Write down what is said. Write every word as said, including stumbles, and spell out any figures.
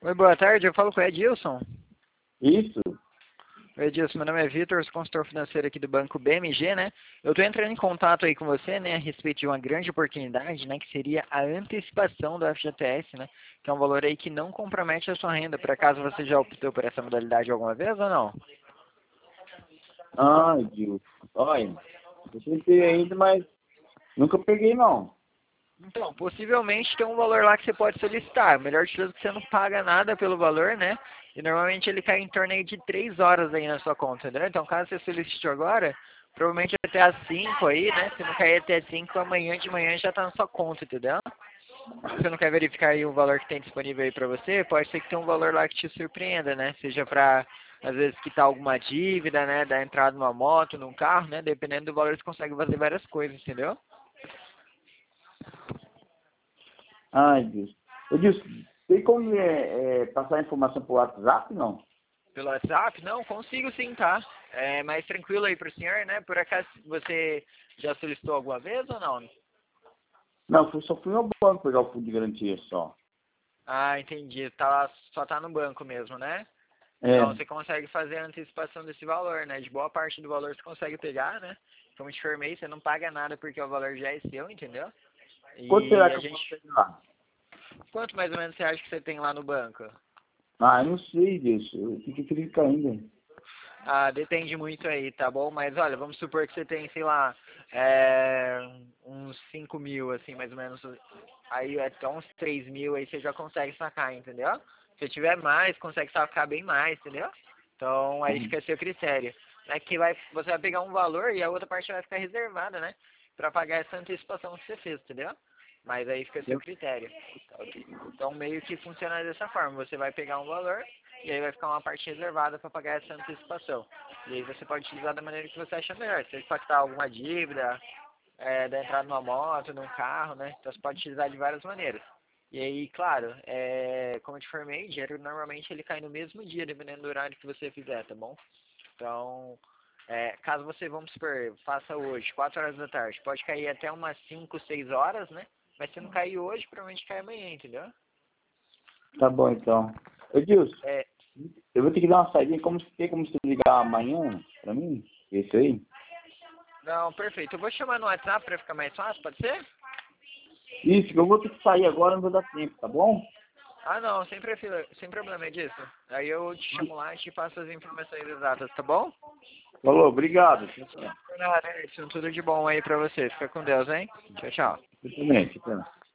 Oi, boa tarde, eu falo com o Edilson. Isso. Oi, Edilson, meu nome é Vitor, sou consultor financeiro aqui do Banco B M G, né? Eu estou entrando em contato aí com você, né, a respeito de uma grande oportunidade, né, que seria a antecipação do F G T S, né, que é um valor aí que não compromete a sua renda. Por acaso você já optou por essa modalidade alguma vez ou não? Ah, Edilson. Olha, eu tentei ainda, mas nunca peguei, não. Então, possivelmente tem um valor lá que você pode solicitar. Melhor de tudo que você não paga nada pelo valor, né? E normalmente ele cai em torno aí de três horas aí na sua conta, entendeu? Então, caso você solicite agora, provavelmente até às cinco aí, né? Se não cair até às cinco, amanhã de manhã já tá na sua conta, entendeu? Se você não quer verificar aí o valor que tem disponível aí pra você, pode ser que tenha um valor lá que te surpreenda, né? Seja pra, às vezes, quitar alguma dívida, né? Dar entrada numa moto, num carro, né? Dependendo do valor, você consegue fazer várias coisas, entendeu? Ah, Edilson. Edilson, tem como é, é, passar a informação por WhatsApp, não? Pelo WhatsApp? Não, consigo sim, tá? É mais tranquilo aí pro senhor, né? Por acaso você já solicitou alguma vez ou não? Não, eu só fui ao banco pegar o fundo de garantia só. Ah, entendi. Tá, só tá no banco mesmo, né? Então É. você consegue fazer a antecipação desse valor, né? De boa parte do valor você consegue pegar, né? Como eu te informei, você não paga nada porque o valor já é seu, entendeu? Quanto será E que a eu posso gente... pegar? Quanto mais ou menos você acha que você tem lá no banco? Ah, eu não sei, Edilson. Eu tenho que verificar ainda. Ah, depende muito aí, tá bom? Mas olha, vamos supor que você tem, sei lá, é, uns cinco mil, assim, mais ou menos. Aí até uns três mil aí você já consegue sacar, entendeu? Se tiver mais, consegue sacar bem mais, entendeu? Então aí Uhum. fica a seu critério. É que vai, você vai pegar um valor e a outra parte vai ficar reservada, né? Pra pagar essa antecipação que você fez, entendeu? Mas aí fica a seu critério. Então meio que funciona dessa forma. Você vai pegar um valor e aí vai ficar uma parte reservada para pagar essa antecipação. E aí você pode utilizar da maneira que você acha melhor. Se você pactar alguma dívida, é, da entrada numa moto, num carro, né? Então você pode utilizar de várias maneiras. E aí, claro, é, como eu te informei, dinheiro normalmente ele cai no mesmo dia, dependendo do horário que você fizer, tá bom? Então, é, caso você, vamos supor, faça hoje, quatro horas da tarde, pode cair até umas cinco, seis horas, né? Mas se não cair hoje, provavelmente cai amanhã, entendeu? Tá bom, então. Edilson, É, eu vou ter que dar uma saída. Como, tem como você ligar amanhã pra mim? Esse aí? não, perfeito. Eu vou chamar no WhatsApp para ficar mais fácil, pode ser? Isso, que eu vou ter que sair agora, não vou dar tempo, tá bom? Ah, não, sem, prefila, sem problema é disso. Aí eu te chamo lá e te passo as informações exatas, tá bom? Falou, obrigado. Tchau, tchau. Por nada, Edson. Tudo de bom aí pra você. Fica com Deus, hein? Tchau, tchau. Exatamente, tá.